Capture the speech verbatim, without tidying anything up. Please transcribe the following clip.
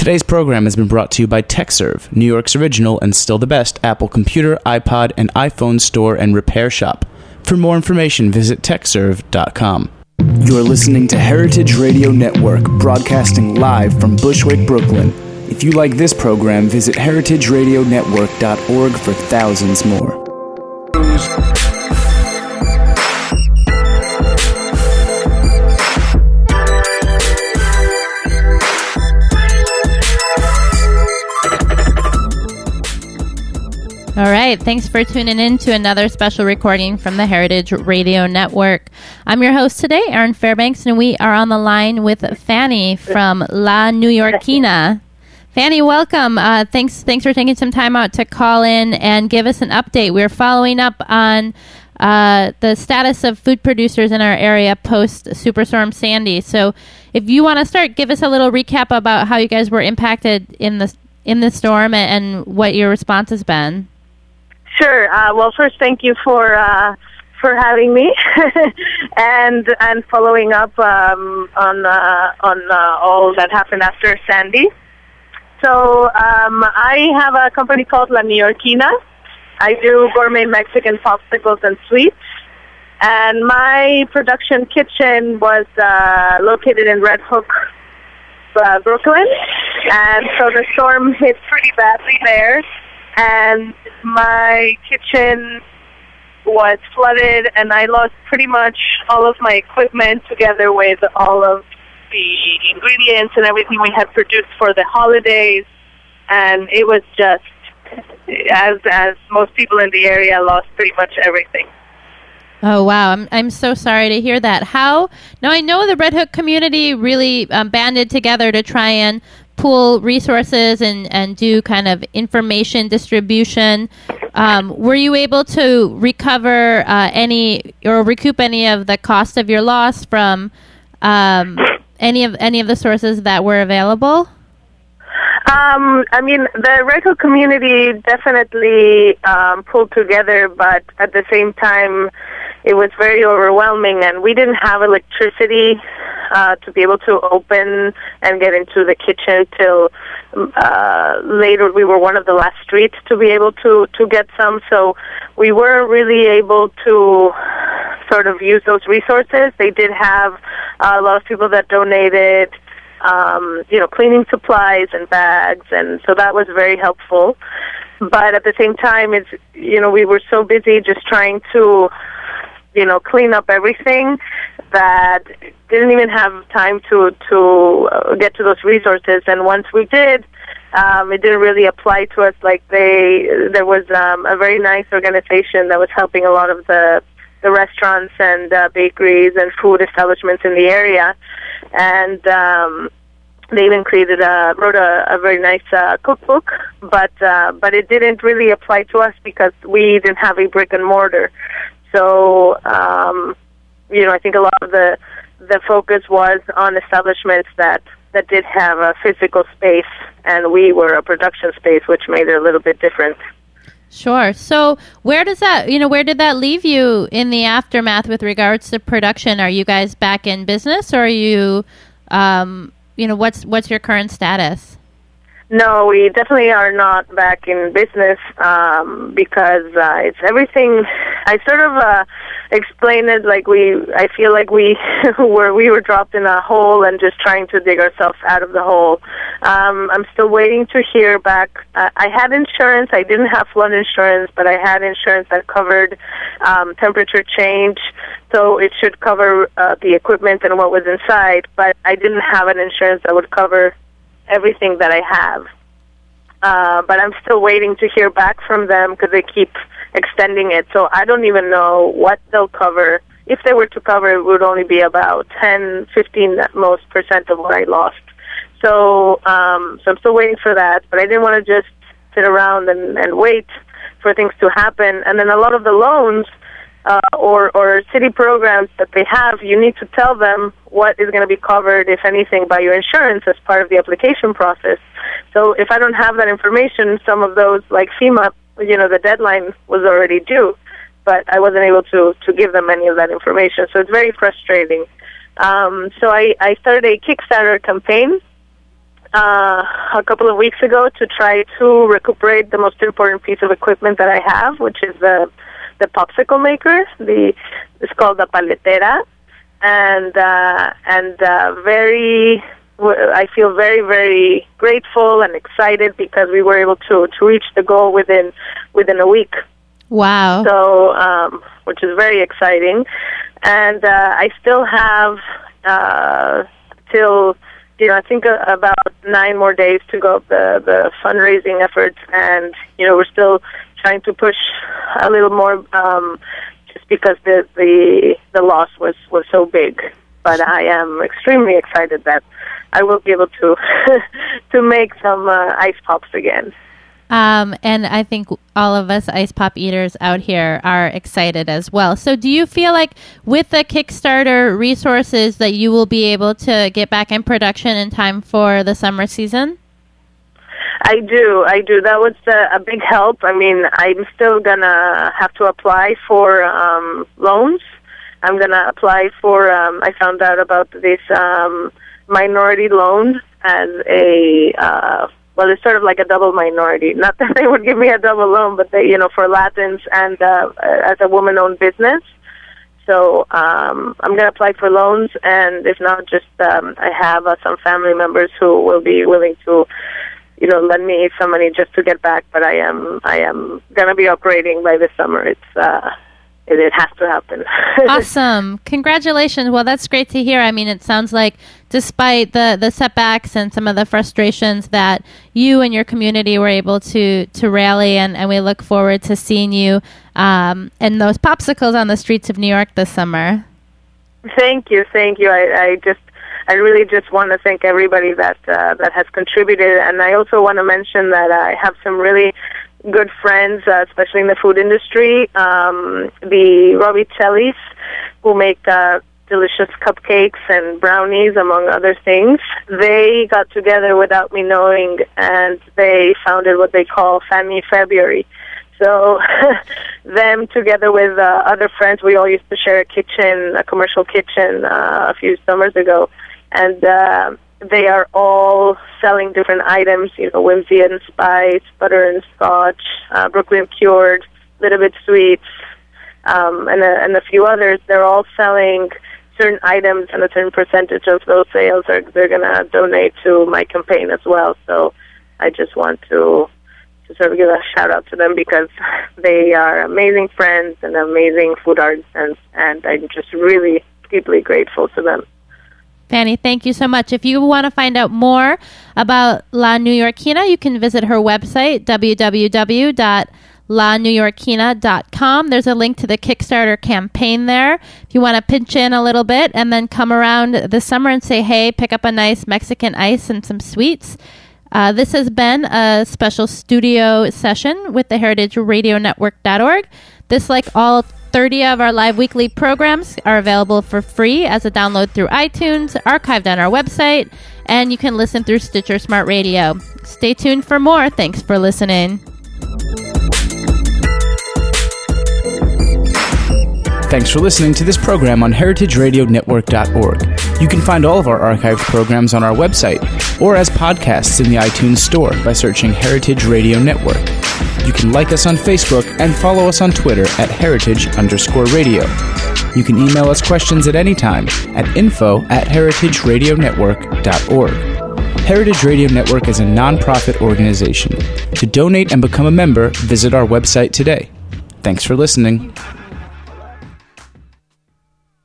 Today's program has been brought to you by TechServe, New York's original and still the best Apple computer, iPod, and iPhone store and repair shop. For more information, visit tech serve dot com. You're listening to Heritage Radio Network, broadcasting live from Bushwick, Brooklyn. If you like this program, visit heritage radio network dot org for thousands more. All right, thanks for tuning in to another special recording from the Heritage Radio Network. I'm your host today, Erin Fairbanks, and we are on the line with Fanny from La Newyorkina. Fanny, welcome. Uh, thanks thanks for taking some time out to call in and give us an update. We're following up on uh, the status of food producers in our area post Superstorm Sandy. So if you want to start, give us a little recap about how you guys were impacted in the, in the storm and, and what your response has been. Sure. Uh, well, first, thank you for uh, for having me and and following up um, on uh, on uh, all that happened after Sandy. So um, I have a company called La Newyorkina. I do gourmet Mexican popsicles and sweets, and my production kitchen was uh, located in Red Hook, uh, Brooklyn, and so the storm hit pretty badly there. And my kitchen was flooded, and I lost pretty much all of my equipment together with all of the ingredients and everything we had produced for the holidays. And it was just, as as most people in the area lost pretty much everything. Oh, wow. I'm I'm so sorry to hear that. How? Now, I know the Red Hook community really um, banded together to try and pool resources and, and do kind of information distribution. Um, were you able to recover uh, any or recoup any of the cost of your loss from um, any of any of the sources that were available? Um, I mean, the Red Hook community definitely um, pulled together, but at the same time, it was very overwhelming, and we didn't have electricity uh, to be able to open and get into the kitchen till uh, later. We were one of the last streets to be able to, to get some, so we weren't really able to sort of use those resources. They did have uh, a lot of people that donated Um, you know, cleaning supplies and bags, and so that was very helpful. But at the same time, it's, you know, we were so busy just trying to, you know, clean up everything that didn't even have time to to uh, get to those resources. And once we did, um, it didn't really apply to us. Like they, there was um, a very nice organization that was helping a lot of the the restaurants and uh, bakeries and food establishments in the area. And um, they even created a, wrote a, a very nice uh, cookbook, but uh, but it didn't really apply to us because we didn't have a brick and mortar. So, um, you know, I think a lot of the the focus was on establishments that, that did have a physical space, and we were a production space, which made it a little bit different. Sure. So where does that, you know, where did that leave you in the aftermath with regards to production? Are you guys back in business, or are you, um, you know, what's what's your current status? No, we definitely are not back in business um, because uh, it's everything. I sort of uh, explain it like we. I feel like we were we were dropped in a hole and just trying to dig ourselves out of the hole. Um, I'm still waiting to hear back. Uh, I had insurance. I didn't have flood insurance, but I had insurance that covered um, temperature change, so it should cover uh, the equipment and what was inside. But I didn't have an insurance that would cover everything that I have. Uh, but I'm still waiting to hear back from them because they keep extending it. So I don't even know what they'll cover. If they were to cover, it would only be about ten, fifteen at most percent of what I lost. So, um, so I'm still waiting for that. But I didn't want to just sit around and, and wait for things to happen. And then a lot of the loans Uh, or, or city programs that they have, you need to tell them what is going to be covered, if anything, by your insurance as part of the application process. So if I don't have that information, some of those, like FEMA, you know, the deadline was already due, but I wasn't able to, to give them any of that information. So it's very frustrating. Um, so I, I started a Kickstarter campaign uh, a couple of weeks ago to try to recuperate the most important piece of equipment that I have, which is the the popsicle maker. The it's called the paletera, and uh, and uh, very. I feel very, very grateful and excited because we were able to, to reach the goal within within a week. Wow! So, um, which is very exciting, and uh, I still have uh, till you know I think uh, about nine more days to go of the the fundraising efforts, and you know we're still trying to push a little more, um, just because the the the loss was was so big. But I am extremely excited that I will be able to to make some uh, ice pops again. Um, and I think all of us ice pop eaters out here are excited as well. So do you feel like with the Kickstarter resources that you will be able to get back in production in time for the summer season? I do, I do. That was a, a big help. I mean, I'm still going to have to apply for um, loans. I'm going to apply for, um, I found out about this um, minority loan as a, uh, well, it's sort of like a double minority. Not that they would give me a double loan, but they, you know, for Latins and uh, as a woman-owned business. So um, I'm going to apply for loans, and if not, just um, I have uh, some family members who will be willing to, you know, lend me some money just to get back. But I am, I am going to be operating by this summer. It's, uh, It, it has to happen. Awesome. Congratulations. Well, that's great to hear. I mean, it sounds like despite the, the setbacks and some of the frustrations that you and your community were able to, to rally, and, and we look forward to seeing you um, and those popsicles on the streets of New York this summer. Thank you. Thank you. I, I just, I really just want to thank everybody that, uh, that has contributed. And I also want to mention that I have some really good friends, uh, especially in the food industry, um, the Robicellis, who make uh, delicious cupcakes and brownies, among other things. They got together without me knowing, and they founded what they call Family February. So them together with uh, other friends, we all used to share a kitchen, a commercial kitchen, uh, a few summers ago, and uh, they are all selling different items, you know, whimsy and spice, butter and scotch, uh, Brooklyn cured, little bit sweets, um, and, a, and a few others. They're all selling certain items, and a certain percentage of those sales are they're going to donate to my campaign as well. So I just want to to sort of give a shout out to them because they are amazing friends and amazing food artisans, and I'm just really deeply grateful to them. Fanny, thank you so much. If you want to find out more about La Newyorkina, you can visit her website, w w w dot la new yorkina dot com. There's a link to the Kickstarter campaign there. If you want to pinch in a little bit and then come around this summer and say, hey, pick up a nice Mexican ice and some sweets. Uh, this has been a special studio session with the heritage radio network dot org. This, like all thirty of our live weekly programs, are available for free as a download through iTunes, archived on our website, and you can listen through Stitcher Smart Radio. Stay tuned for more. Thanks for listening. Thanks for listening to this program on heritage radio network dot org. You can find all of our archived programs on our website or as podcasts in the iTunes Store by searching Heritage Radio Network. You can like us on Facebook and follow us on Twitter at heritage underscore radio. You can email us questions at any time at info at heritage radio network dot org. Heritage Radio Network is a nonprofit organization. To donate and become a member, visit our website today. Thanks for listening.